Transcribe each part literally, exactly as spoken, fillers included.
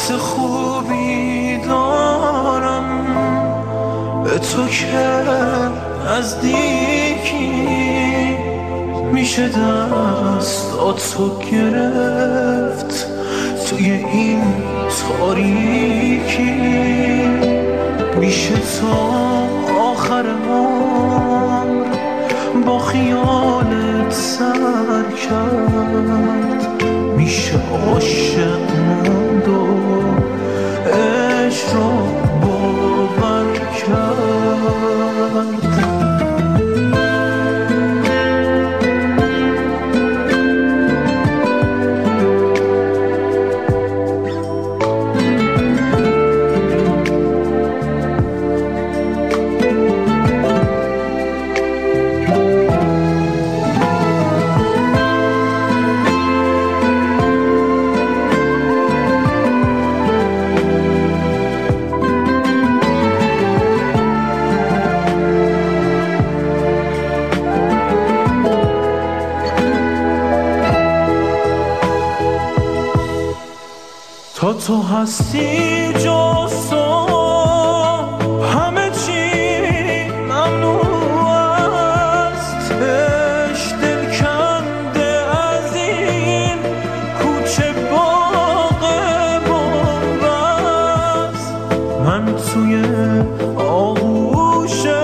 حس خوبی دارم به تو که نزدیکی میشه دستاتو گرفت توی این تاریکی، میشه تا آخر عمر با خیالت سر کرد، میشه عاشق موند و عشق رو باور کرد. تا تو هستی جز تو همه چی ممنوع است، عشق دلکنده از این کوچه باغ بنبست. من توی آغوشت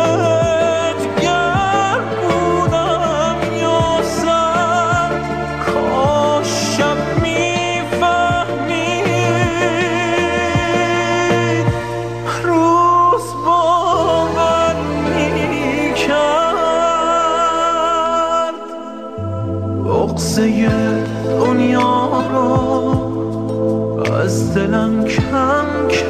گرم بودم یا سرد، کاش شب بغضه دنیا رو از دلم کم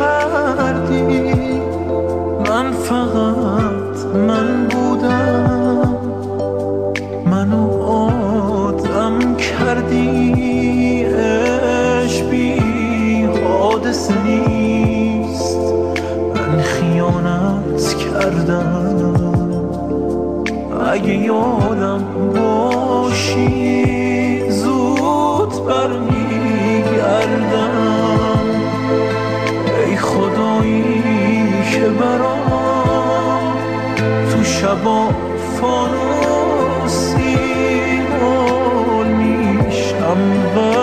کردی، من فقط من بودم منو آدم کردی. عشق بی حادثه نیست، من خیانت کردم. اگه یادم باشی زود برمیگردم. ای خدایی که برام تو شبا فانوسی مول میشم.